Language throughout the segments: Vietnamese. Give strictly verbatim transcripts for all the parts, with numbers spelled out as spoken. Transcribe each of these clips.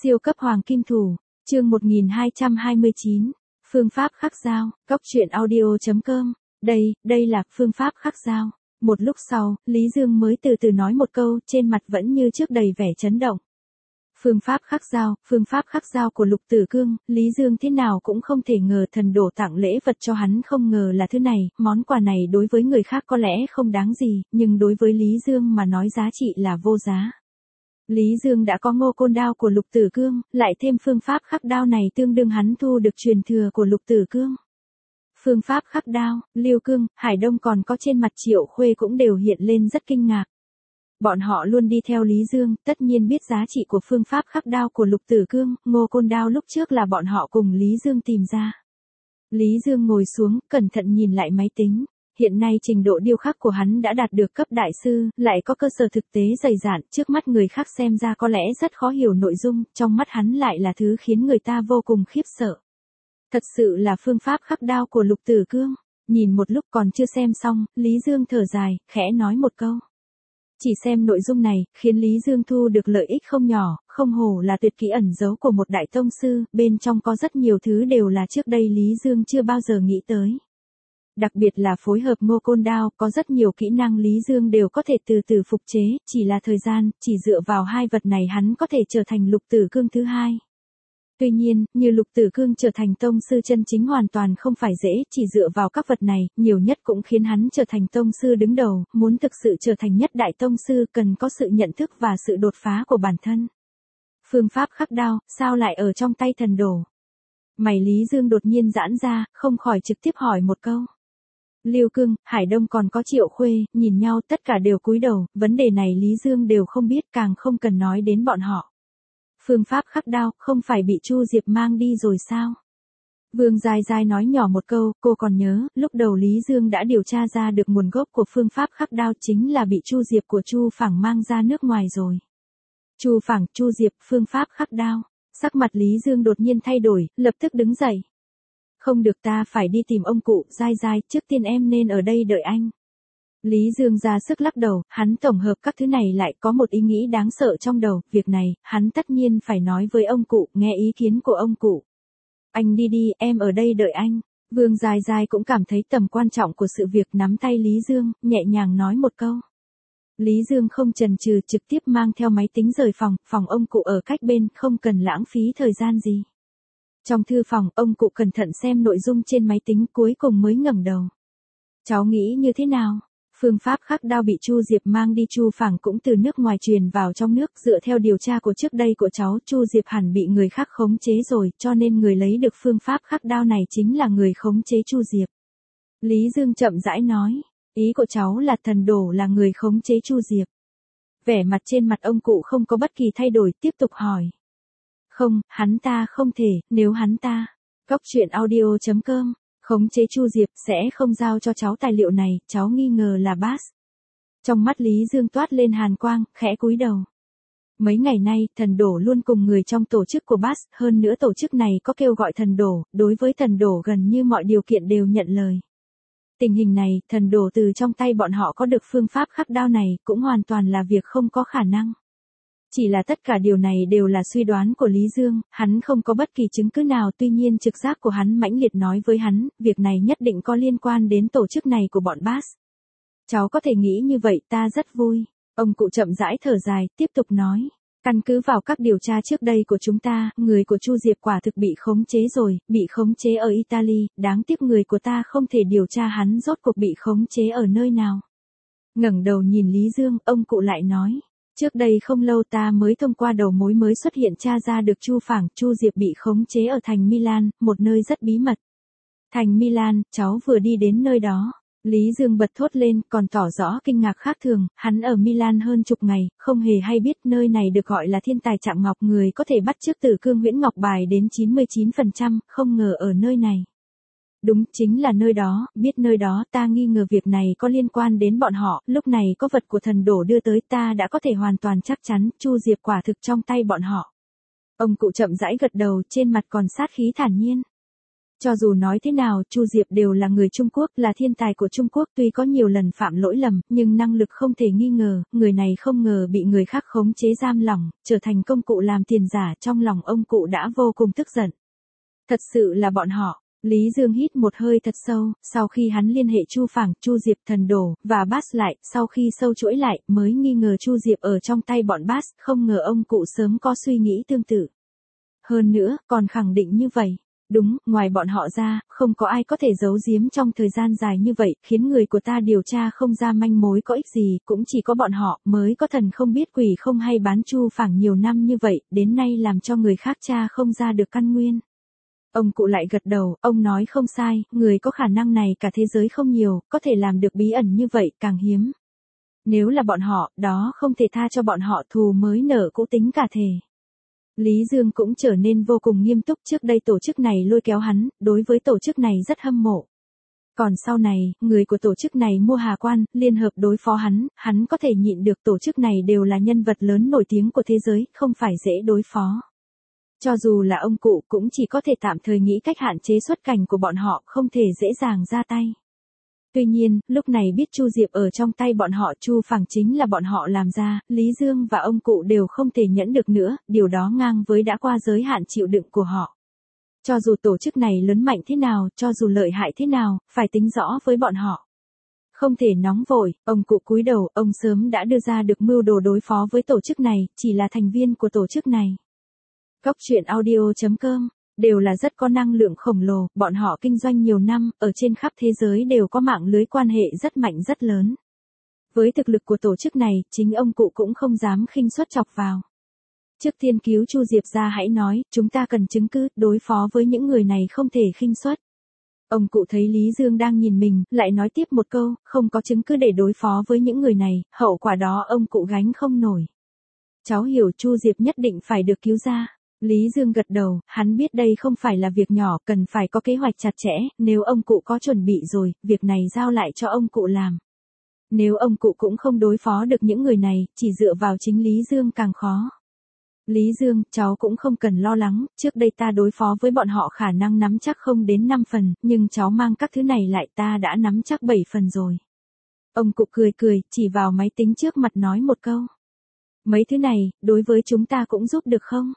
Siêu cấp hoàng kim thủ, chương một nghìn hai trăm hai mươi chín, phương pháp khắc dao, góc truyện audio.com, đây, đây là phương pháp khắc dao. Một lúc sau, Lý Dương mới từ từ nói một câu, trên mặt vẫn như trước đầy vẻ chấn động. Phương pháp khắc dao, phương pháp khắc dao của Lục Tử Cương, Lý Dương thế nào cũng không thể ngờ thần đổ tặng lễ vật cho hắn, không ngờ là thứ này, món quà này đối với người khác có lẽ không đáng gì, nhưng đối với Lý Dương mà nói giá trị là vô giá. Lý Dương đã có ngô côn đao của Lục Tử Cương, lại thêm phương pháp khắc đao này tương đương hắn thu được truyền thừa của Lục Tử Cương. Phương pháp khắc đao, Lưu Cương, Hải Đông còn có trên mặt Triệu Khuê cũng đều hiện lên rất kinh ngạc. Bọn họ luôn đi theo Lý Dương, tất nhiên biết giá trị của phương pháp khắc đao của Lục Tử Cương, ngô côn đao lúc trước là bọn họ cùng Lý Dương tìm ra. Lý Dương ngồi xuống, cẩn thận nhìn lại máy tính. Hiện nay trình độ điêu khắc của hắn đã đạt được cấp đại sư, lại có cơ sở thực tế dày dạn, trước mắt người khác xem ra có lẽ rất khó hiểu nội dung, trong mắt hắn lại là thứ khiến người ta vô cùng khiếp sợ. Thật sự là phương pháp khắc đao của Lục Tử Cương. Nhìn một lúc còn chưa xem xong, Lý Dương thở dài, khẽ nói một câu. Chỉ xem nội dung này, khiến Lý Dương thu được lợi ích không nhỏ, không hổ là tuyệt kỹ ẩn giấu của một đại tông sư, bên trong có rất nhiều thứ đều là trước đây Lý Dương chưa bao giờ nghĩ tới. Đặc biệt là phối hợp ngô côn đao, có rất nhiều kỹ năng Lý Dương đều có thể từ từ phục chế, chỉ là thời gian, chỉ dựa vào hai vật này hắn có thể trở thành Lục Tử Cương thứ hai. Tuy nhiên, như Lục Tử Cương trở thành tông sư chân chính hoàn toàn không phải dễ, chỉ dựa vào các vật này, nhiều nhất cũng khiến hắn trở thành tông sư đứng đầu, muốn thực sự trở thành nhất đại tông sư cần có sự nhận thức và sự đột phá của bản thân. Phương pháp khắc đao, sao lại ở trong tay thần đổ? Mày Lý Dương đột nhiên giãn ra, không khỏi trực tiếp hỏi một câu. Lưu Cương, Hải Đông còn có Triệu Khuê, nhìn nhau tất cả đều cúi đầu, vấn đề này Lý Dương đều không biết, càng không cần nói đến bọn họ. Phương pháp khắc đao, không phải bị Chu Diệp mang đi rồi sao? Vương Giai Giai nói nhỏ một câu, cô còn nhớ, lúc đầu Lý Dương đã điều tra ra được nguồn gốc của phương pháp khắc đao chính là bị Chu Diệp của Chu Phẳng mang ra nước ngoài rồi. Chu Phẳng, Chu Diệp, phương pháp khắc đao. Sắc mặt Lý Dương đột nhiên thay đổi, lập tức đứng dậy. Không được, ta phải đi tìm ông cụ, Giai Giai, trước tiên em nên ở đây đợi anh. Lý Dương ra sức lắc đầu, hắn tổng hợp các thứ này lại có một ý nghĩ đáng sợ trong đầu, việc này, hắn tất nhiên phải nói với ông cụ, nghe ý kiến của ông cụ. Anh đi đi, em ở đây đợi anh. Vương Giai Giai cũng cảm thấy tầm quan trọng của sự việc, nắm tay Lý Dương, nhẹ nhàng nói một câu. Lý Dương không chần chừ, trực tiếp mang theo máy tính rời phòng, phòng ông cụ ở cách bên, không cần lãng phí thời gian gì. Trong thư phòng, ông cụ cẩn thận xem nội dung trên máy tính, cuối cùng mới ngẩng đầu. Cháu nghĩ như thế nào? Phương pháp khắc đao bị Chu Diệp mang đi, Chu Phẳng cũng từ nước ngoài truyền vào trong nước, dựa theo điều tra của trước đây của cháu, Chu Diệp hẳn bị người khác khống chế rồi, cho nên người lấy được phương pháp khắc đao này chính là người khống chế Chu Diệp. Lý Dương chậm rãi nói, ý của cháu là thần đổ là người khống chế Chu Diệp. Vẻ mặt trên mặt ông cụ không có bất kỳ thay đổi, tiếp tục hỏi. Không, hắn ta không thể, nếu hắn ta, góc truyện audio.com, khống chế Chu Diệp sẽ không giao cho cháu tài liệu này, cháu nghi ngờ là Bass. Trong mắt Lý Dương toát lên hàn quang, khẽ cúi đầu. Mấy ngày nay, thần đổ luôn cùng người trong tổ chức của Bass, hơn nữa tổ chức này có kêu gọi thần đổ, đối với thần đổ gần như mọi điều kiện đều nhận lời. Tình hình này, thần đổ từ trong tay bọn họ có được phương pháp khắc đao này, cũng hoàn toàn là việc không có khả năng. Chỉ là tất cả điều này đều là suy đoán của Lý Dương, hắn không có bất kỳ chứng cứ nào, tuy nhiên trực giác của hắn mãnh liệt nói với hắn, việc này nhất định có liên quan đến tổ chức này của bọn Bass. Cháu có thể nghĩ như vậy, ta rất vui. Ông cụ chậm rãi thở dài, tiếp tục nói. Căn cứ vào các điều tra trước đây của chúng ta, người của Chu Diệp quả thực bị khống chế rồi, bị khống chế ở Italy, đáng tiếc người của ta không thể điều tra hắn rốt cuộc bị khống chế ở nơi nào. Ngẩng đầu nhìn Lý Dương, ông cụ lại nói. Trước đây không lâu ta mới thông qua đầu mối mới xuất hiện tra ra được Chu Phẳng, Chu Diệp bị khống chế ở thành Milan, một nơi rất bí mật. Thành Milan, cháu vừa đi đến nơi đó. Lý Dương bật thốt lên, còn tỏ rõ kinh ngạc khác thường, hắn ở Milan hơn chục ngày, không hề hay biết nơi này được gọi là thiên tài chạm ngọc, người có thể bắt chước Tử Cương Huyễn Ngọc Bài đến chín mươi chín phần trăm, không ngờ ở nơi này. Đúng, chính là nơi đó, biết nơi đó, ta nghi ngờ việc này có liên quan đến bọn họ, lúc này có vật của thần đổ đưa tới, ta đã có thể hoàn toàn chắc chắn, Chu Diệp quả thực trong tay bọn họ. Ông cụ chậm rãi gật đầu, trên mặt còn sát khí thản nhiên. Cho dù nói thế nào, Chu Diệp đều là người Trung Quốc, là thiên tài của Trung Quốc, tuy có nhiều lần phạm lỗi lầm, nhưng năng lực không thể nghi ngờ, người này không ngờ bị người khác khống chế giam lỏng, trở thành công cụ làm tiền giả, trong lòng ông cụ đã vô cùng tức giận. Thật sự là bọn họ. Lý Dương hít một hơi thật sâu, sau khi hắn liên hệ Chu Phảng, Chu Diệp, Thần Đồ và Bass lại, sau khi sâu chuỗi lại, mới nghi ngờ Chu Diệp ở trong tay bọn Bass, không ngờ ông cụ sớm có suy nghĩ tương tự. Hơn nữa, còn khẳng định như vậy. Đúng, ngoài bọn họ ra, không có ai có thể giấu giếm trong thời gian dài như vậy, khiến người của ta điều tra không ra manh mối có ích gì, cũng chỉ có bọn họ mới có thần không biết quỷ không hay bán Chu Phảng nhiều năm như vậy, đến nay làm cho người khác tra không ra được căn nguyên. Ông cụ lại gật đầu, ông nói không sai, người có khả năng này cả thế giới không nhiều, có thể làm được bí ẩn như vậy càng hiếm. Nếu là bọn họ, đó không thể tha cho bọn họ, thù mới nở cũ tính cả thể. Lý Dương cũng trở nên vô cùng nghiêm túc, trước đây tổ chức này lôi kéo hắn, đối với tổ chức này rất hâm mộ. Còn sau này, người của tổ chức này mua Hà Quan, liên hợp đối phó hắn, hắn có thể nhịn được, tổ chức này đều là nhân vật lớn nổi tiếng của thế giới, không phải dễ đối phó. Cho dù là ông cụ cũng chỉ có thể tạm thời nghĩ cách hạn chế xuất cảnh của bọn họ, không thể dễ dàng ra tay. Tuy nhiên, lúc này biết Chu Diệp ở trong tay bọn họ, Chu Phảng chính là bọn họ làm ra, Lý Dương và ông cụ đều không thể nhẫn được nữa, điều đó ngang với đã qua giới hạn chịu đựng của họ. Cho dù tổ chức này lớn mạnh thế nào, cho dù lợi hại thế nào, phải tính rõ với bọn họ. Không thể nóng vội, ông cụ cúi đầu, ông sớm đã đưa ra được mưu đồ đối phó với tổ chức này, chỉ là thành viên của tổ chức này. Cóc truyện audio chấm com đều là rất có năng lượng khổng lồ, bọn họ kinh doanh nhiều năm, ở trên khắp thế giới đều có mạng lưới quan hệ rất mạnh rất lớn. Với thực lực của tổ chức này, chính ông cụ cũng không dám khinh suất chọc vào. Trước tiên cứu Chu Diệp ra hãy nói, chúng ta cần chứng cứ, đối phó với những người này không thể khinh suất. Ông cụ thấy Lý Dương đang nhìn mình, lại nói tiếp một câu, không có chứng cứ để đối phó với những người này, hậu quả đó ông cụ gánh không nổi. Cháu hiểu, Chu Diệp nhất định phải được cứu ra. Lý Dương gật đầu, hắn biết đây không phải là việc nhỏ, cần phải có kế hoạch chặt chẽ, nếu ông cụ có chuẩn bị rồi, việc này giao lại cho ông cụ làm. Nếu ông cụ cũng không đối phó được những người này, chỉ dựa vào chính Lý Dương càng khó. Lý Dương, cháu cũng không cần lo lắng, trước đây ta đối phó với bọn họ khả năng nắm chắc không đến năm phần, nhưng cháu mang các thứ này lại ta đã nắm chắc bảy phần rồi. Ông cụ cười cười, chỉ vào máy tính trước mặt nói một câu. Mấy thứ này, đối với chúng ta cũng giúp được không?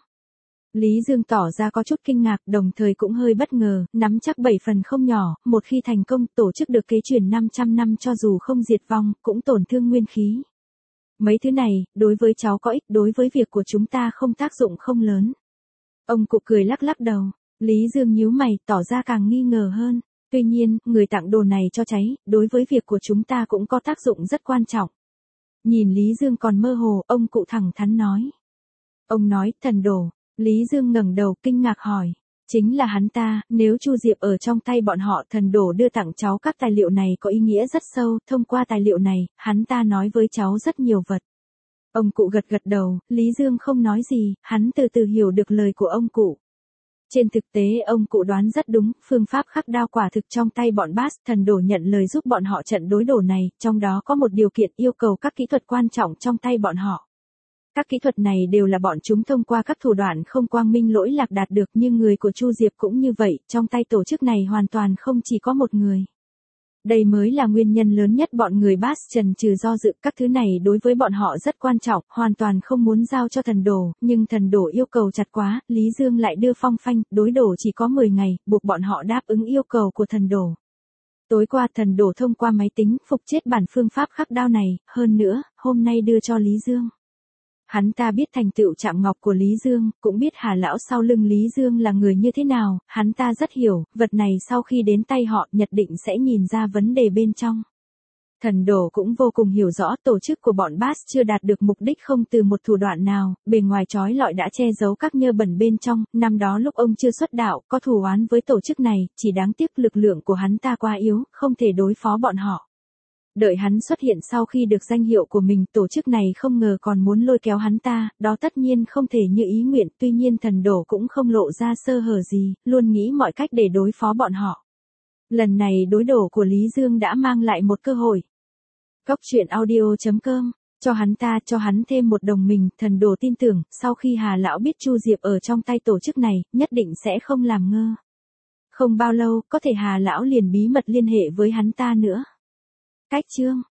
Lý Dương tỏ ra có chút kinh ngạc, đồng thời cũng hơi bất ngờ, nắm chắc bảy phần không nhỏ, một khi thành công, tổ chức được kế truyền năm trăm năm cho dù không diệt vong, cũng tổn thương nguyên khí. Mấy thứ này, đối với cháu có ích, đối với việc của chúng ta không tác dụng không lớn. Ông cụ cười lắc lắc đầu, Lý Dương nhíu mày, tỏ ra càng nghi ngờ hơn. Tuy nhiên, người tặng đồ này cho cháy, đối với việc của chúng ta cũng có tác dụng rất quan trọng. Nhìn Lý Dương còn mơ hồ, ông cụ thẳng thắn nói. Ông nói, thần đồ. Lý Dương ngẩng đầu kinh ngạc hỏi. Chính là hắn ta, nếu Chu Diệp ở trong tay bọn họ, thần đồ đưa tặng cháu các tài liệu này có ý nghĩa rất sâu, thông qua tài liệu này, hắn ta nói với cháu rất nhiều vật. Ông cụ gật gật đầu, Lý Dương không nói gì, hắn từ từ hiểu được lời của ông cụ. Trên thực tế ông cụ đoán rất đúng, phương pháp khắc đao quả thực trong tay bọn Bass, thần đồ nhận lời giúp bọn họ trận đối đổ này, trong đó có một điều kiện yêu cầu các kỹ thuật quan trọng trong tay bọn họ. Các kỹ thuật này đều là bọn chúng thông qua các thủ đoạn không quang minh lỗi lạc đạt được, nhưng người của Chu Diệp cũng như vậy, trong tay tổ chức này hoàn toàn không chỉ có một người. Đây mới là nguyên nhân lớn nhất bọn người Bass chần chừ do dự, các thứ này đối với bọn họ rất quan trọng, hoàn toàn không muốn giao cho thần đồ, nhưng thần đồ yêu cầu chặt quá, Lý Dương lại đưa phong phanh, đối đổ chỉ có mười ngày, buộc bọn họ đáp ứng yêu cầu của thần đồ. Tối qua thần đồ thông qua máy tính, phục chết bản phương pháp khắc đao này, hơn nữa, hôm nay đưa cho Lý Dương. Hắn ta biết thành tựu chạm ngọc của Lý Dương, cũng biết Hà Lão sau lưng Lý Dương là người như thế nào, hắn ta rất hiểu, vật này sau khi đến tay họ nhất định sẽ nhìn ra vấn đề bên trong. Thần đồ cũng vô cùng hiểu rõ tổ chức của bọn Bass chưa đạt được mục đích không từ một thủ đoạn nào, bề ngoài trói lọi đã che giấu các nhơ bẩn bên trong, năm đó lúc ông chưa xuất đạo, có thù oán với tổ chức này, chỉ đáng tiếc lực lượng của hắn ta quá yếu, không thể đối phó bọn họ. Đợi hắn xuất hiện sau khi được danh hiệu của mình, tổ chức này không ngờ còn muốn lôi kéo hắn ta, đó tất nhiên không thể như ý nguyện, tuy nhiên thần đồ cũng không lộ ra sơ hở gì, luôn nghĩ mọi cách để đối phó bọn họ. Lần này đối đổ của Lý Dương đã mang lại một cơ hội. Cóc truyện audio chấm com, cho hắn ta, cho hắn thêm một đồng minh, thần đồ tin tưởng, sau khi Hà Lão biết Chu Diệp ở trong tay tổ chức này, nhất định sẽ không làm ngơ. Không bao lâu, có thể Hà lão liền bí mật liên hệ với hắn ta nữa. Cách chương